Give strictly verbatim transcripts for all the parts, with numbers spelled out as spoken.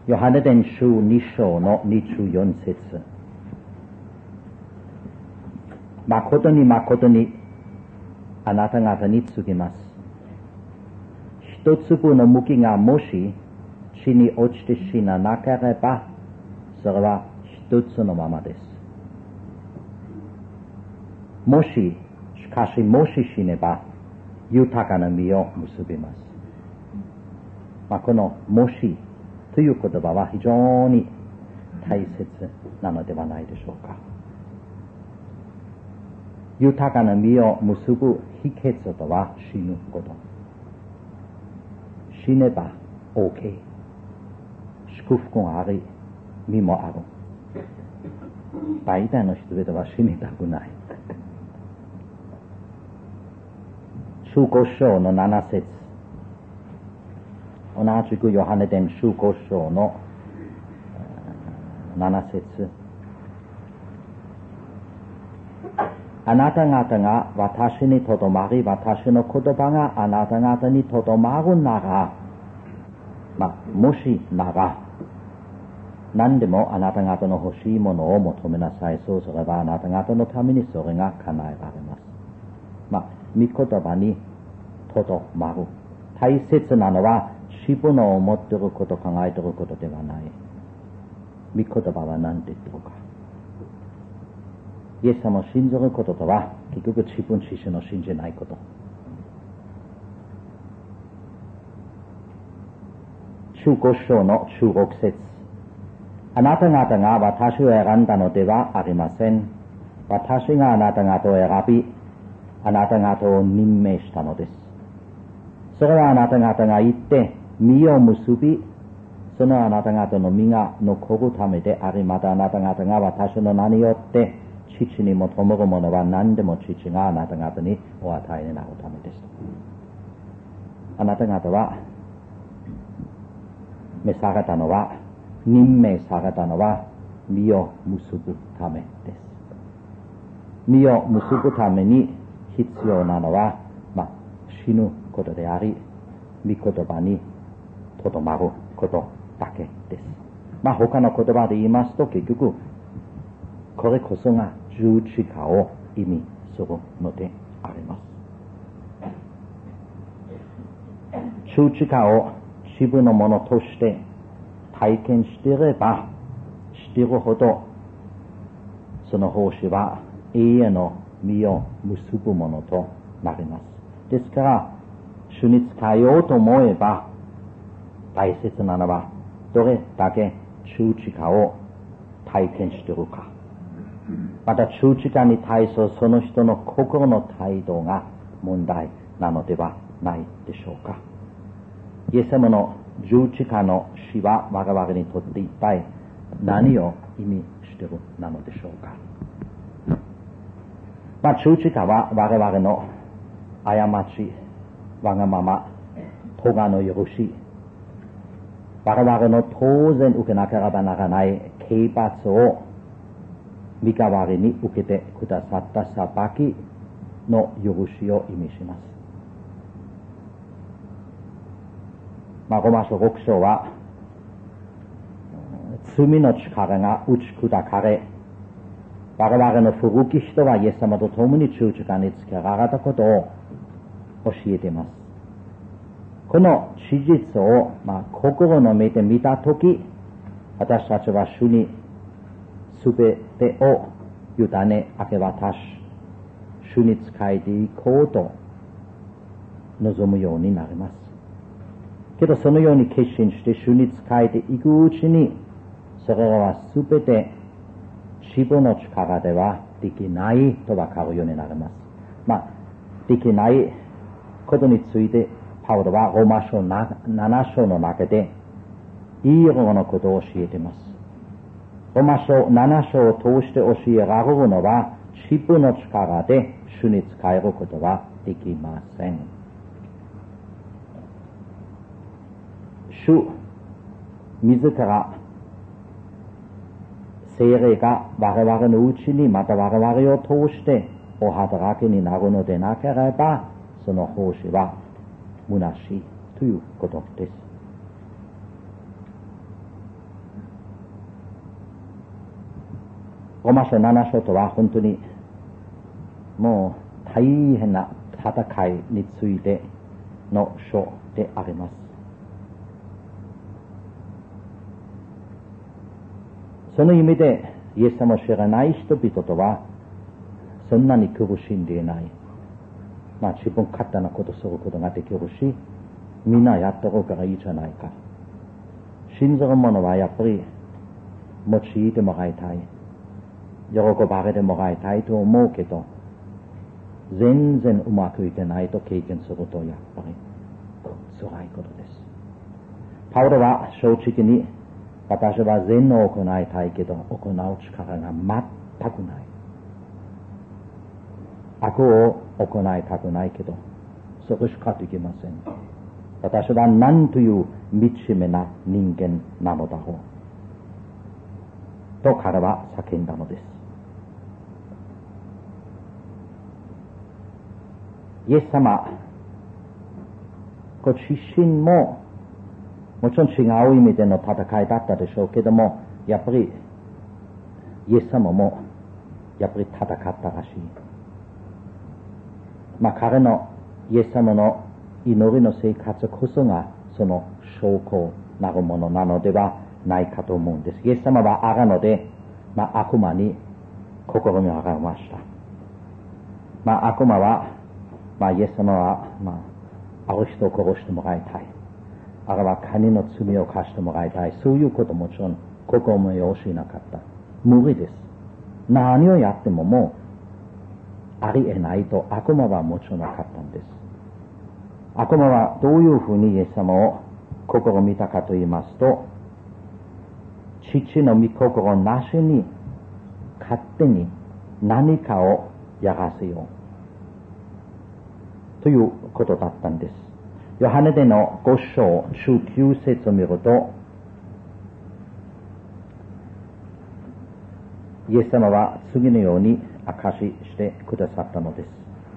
ヨハネ伝書に章のにじゅうよん節。誠に誠にあなた方に告げます。一粒の麦がもし地に落ちて死ななければ、それは一つのままです。もし、しかしもし死ねば、豊かな実を結びます。まあ、このもしという言葉は非常に大切なのではないでしょうか。豊かな実を結ぶ秘訣とは死ぬこと。死ねば OK。祝福があり、実もある。大体の人々は死にたくない。中古書のなな節。同じくヨハネ伝中古書のなな節。あなた方が私にとどまり、私の言葉があなた方にとどまるなら、まあ、もしなら、何でもあなた方の欲しいものを求めなさい。そうすればあなた方のためにそれが叶えられます。まあ、御言葉にとどまる。大切なのは自分の思っていること、考えていることではない。御言葉は何て言っているか。イエス様を信じることとは結局自分自身を信じないこと。中古書のじゅうろく節。あなた方が私を選んだのではありません。私があなた方を選び、あなた方を任命したのです。それはあなた方が行って実を結び、そのあなた方の実が残るためであり、またあなた方が私の名によって父に求めるものは何でも父があなた方にお与えになるためです。あなた方は召されたのは、任命されたのは実を結ぶためです。実を結ぶために必要なのは、まあ、死ぬことであり、御言葉にとどまることだけです。まあ、他の言葉で言いますと、結局これこそが十字架を意味するのであります。十字架を自分のものとして体験していればしているほど、その奉仕は永遠の実を結ぶものとなります。ですから主に仕えようと思えば、大切なのはどれだけ十字架を体験しているか、また十字架に対するその人の心の態度が問題なのではないでしょうか。イエス様の十字架の死は我々にとって一体何を意味しているなのでしょうか。まあ、十字架は我々の過ち、わがまま、咎の許し、我々の当然受けなければならない刑罰を身代わりに受けてくださった裁きの許しを意味します。まあ、ローマ書ろく章は、罪の力が打ち砕かれ、我々の古き人はイエス様と共に十字架につけられたことを教えています。この事実を、まあ、心の目で見たとき、私たちは主にすべてを委ね明け渡し、主に仕えていこうと望むようになります。けどそのように決心して主に仕えていくうちに、それらはすべて自分の力ではできないとわかるようになります。まあ、できないことについてパウロはローマ書なな章の中でいろいろなことを教えています。ローマ書なな章を通して教えられるのは、自分の力で主に仕えることはできません。主自ら聖霊が我々のうちに、また我々を通してお働きになるのでなければ、その奉仕は虚しいということです。 ローマ書なな章とは本当にもう大変な戦いについての書であります。その意味でイエス様を知らない人々とはそんなに苦しんでいない。まあ自分勝手なことすることができるし、みんなやってるからいいじゃないか。信じる者はやっぱり用いてもらいたい、喜ばれてもらいたいと思うけど、全然うまくいけないと経験するとやっぱり辛いことです。パウロは正直に、私は善を行いたいけど行う力が全くない。悪を行いたくないけどそれしかできません。私は何という惨めな人間なのだろうと彼は叫んだのです。イエス様ご自身ももちろん違う意味での戦いだったでしょうけども、やっぱりイエス様もやっぱり戦ったらしい。まあ彼のイエス様の祈りの生活こそがその証拠なるものなのではないかと思うんです。イエス様はあがので、まあ、悪魔に試みを払いました。まあ悪魔は、まあイエス様は、まあ、ある人を殺してもらいたい。あれは神の罪を貸してもらいたい。そういうこともちろん試みをしなかった。無理です。何をやってももうありえないと悪魔はもちろん分かったんです。悪魔はどういうふうにイエス様を試みたかと言いますと、父の御心なしに勝手に何かをやらせようということだったんです。ヨハネでのご章じゅうきゅう節を見ると、イエス様は次のように証ししてくださったのです。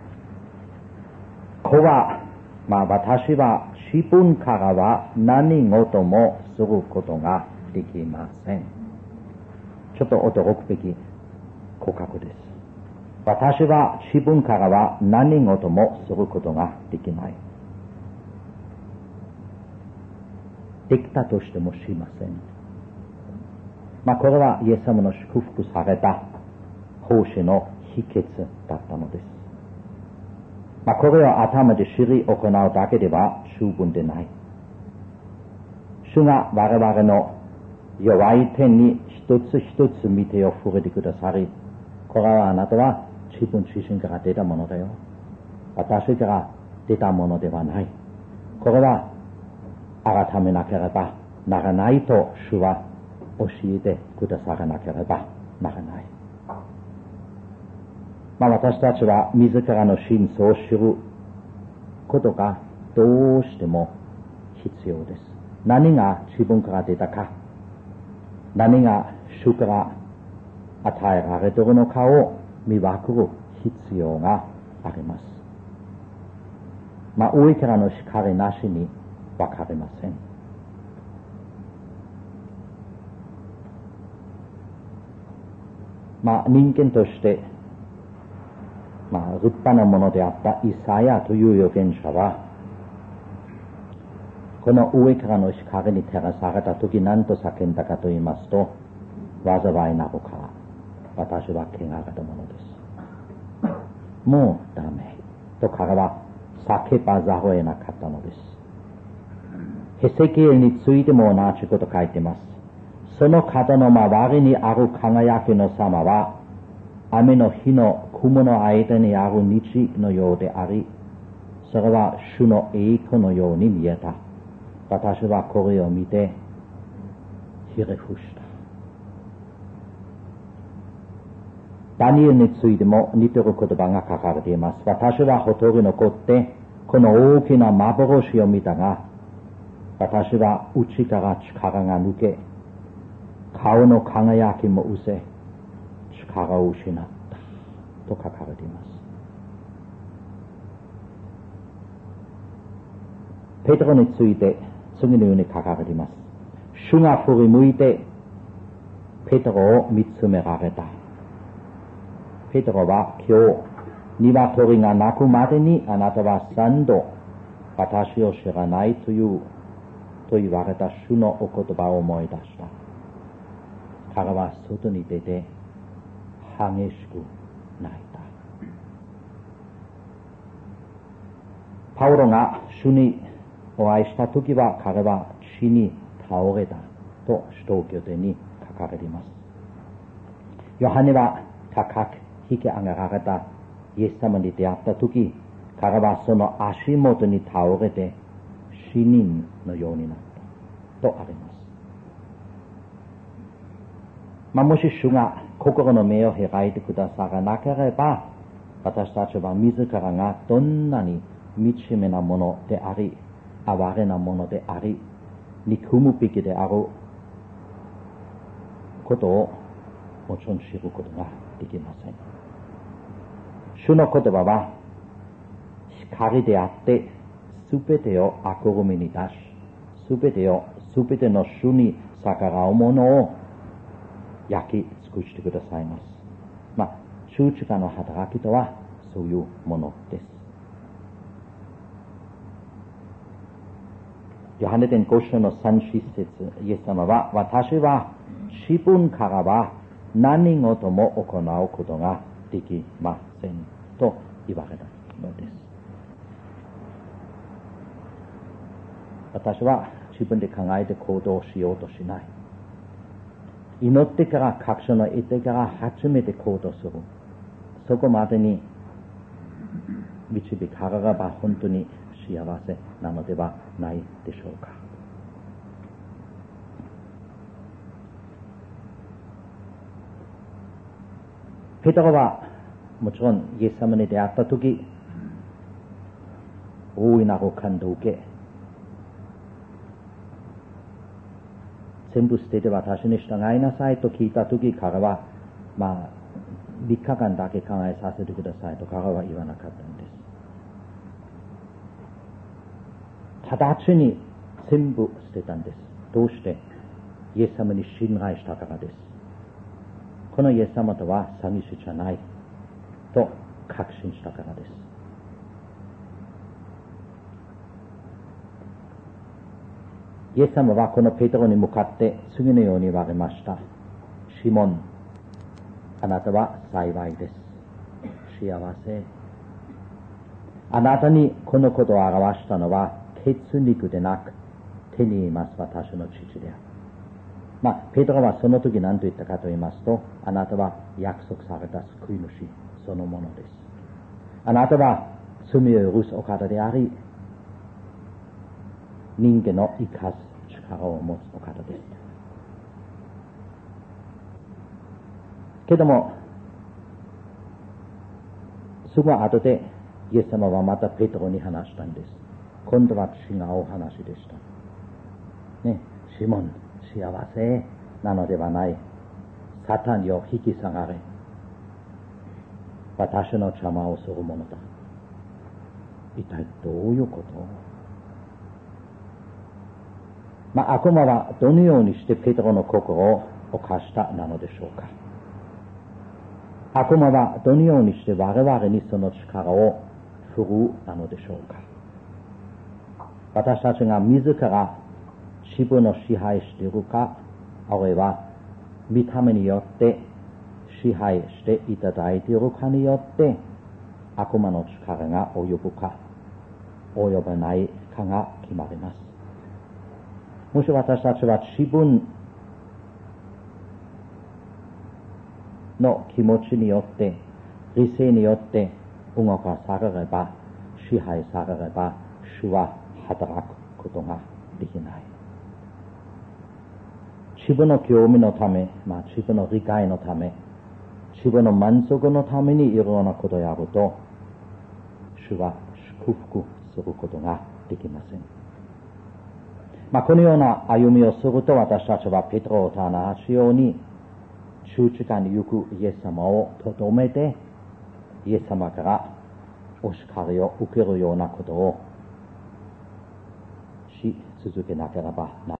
子は、まあ私は自分からは何事もすることができません。ちょっと驚くべき告白です。私は自分からは何事もすることができない。できたとしてもしません。まあこれはイエス様の祝福された奉仕の秘訣だったのです。まあこれを頭で知り行うだけでは十分でない。主が我々の弱い点に一つ一つ見てを触れてくださり、これはあなたは自分自身から出たものだよ。私から出たものではない。これは改めなければならないと主は教えてくださらなければならない。まあ私たちは自らの真相を知ることがどうしても必要です。何が自分から出たか、何が主から与えられているのかを見分ける必要があります。まあ上からの光なしにわかりません。まあ人間としてまあ立派なものであったイサヤという預言者は、この上からの光に照らされた時何と叫んだかと言いますと、災いなるから私は汚れたものです。もうダメと彼は叫ばざるを得なかったのです。ヘセキエルについても同じこと書いています。その肩の周りにある輝きの様は、雨の日の雲の間にある虹のようであり、それは主の栄光のように見えた。私はこれを見てひれ伏した。ダニエルについても似ている言葉が書かれています。私はほとり残ってこの大きな幻を見たが、私は内から力が抜け、顔の輝きも失せ、力を失ったと書かれています。ペテロについて次のように書かれています。主が振り向いてペテロを見つめられた。 ペテロは今日、鶏が鳴くまでにあなたは三度、私を知らないという、と言われた主のお言葉を思い出した。彼は外に出て、激しく泣いた。パウロが主にお会いしたときは、彼は地に倒れたと使徒行伝に書かれています。ヨハネは高く引き上げられたイエス様に出会ったとき、彼はその足元に倒れて死人のようになったとあります。まあ、もし主が心の目を開いてくださらなければ、私たちは自らがどんなに惨めなものであり、哀れなものであり、憎むべきであることをもちろん知ることができません。主の言葉は光であって、すべてを明るみに出し、すべてを、すべての主に逆らうものを焼き尽くしてくださいます。まあ、十字架の働きとはそういうものです。ヨハネ伝ご章の三四節、イエス様は、私は自分からは何事も行うことができませんと言われたのです。私は自分で考えて行動しようとしない。祈ってから確証の得てから初めて行動する。そこまでに導かれれば本当に幸せなのではないでしょうか。ペテロはもちろんイエス様に出会ったとき、大いなる感動を受け、全部捨てて私に従いなさいと聞いたとき、彼はまあみっかかんだけ考えさせてくださいと彼は言わなかったんです。直ちに全部捨てたんです。どうして？イエス様に信頼したからです。このイエス様とは詐欺師じゃないと確信したからです。イエス様はこのペテロに向かって次のように言われました。シモン、あなたは幸いです。幸せ。あなたにこのことを表したのは血肉でなく手にいます私の父である。まあ、ペテロはその時何と言ったかと言いますと、あなたは約束された救い主そのものです。あなたは罪を許すお方であり、人間の生かす力を持つお方です。けども、すぐ後でイエス様はまたペテロに話したんです。今度は違うお話でした。ね、シモン、幸せなのではない。サタンよ引き下がれ。私の邪魔をするものだ。一体どういうこと？まあ、悪魔はどのようにしてペテロの心を犯したなのでしょうか。悪魔はどのようにして我々にその力を振るうなのでしょうか。私たちが自ら自分を支配しているか、あるいは御霊によって支配していただいているかによって悪魔の力が及ぶか及ばないかが決まります。もし私たちは自分の気持ちによって理性によって動かされれば、支配されれば、主は働くことができない。自分の興味のため、まあ、自分の理解のため、自分の満足のためにいろいろなことをやると、主は祝福することができません。まあ、このような歩みをすると、私たちはペテロと同じように十字架に行くイエス様をとどめて、イエス様からお叱りを受けるようなことをし続けなければならない。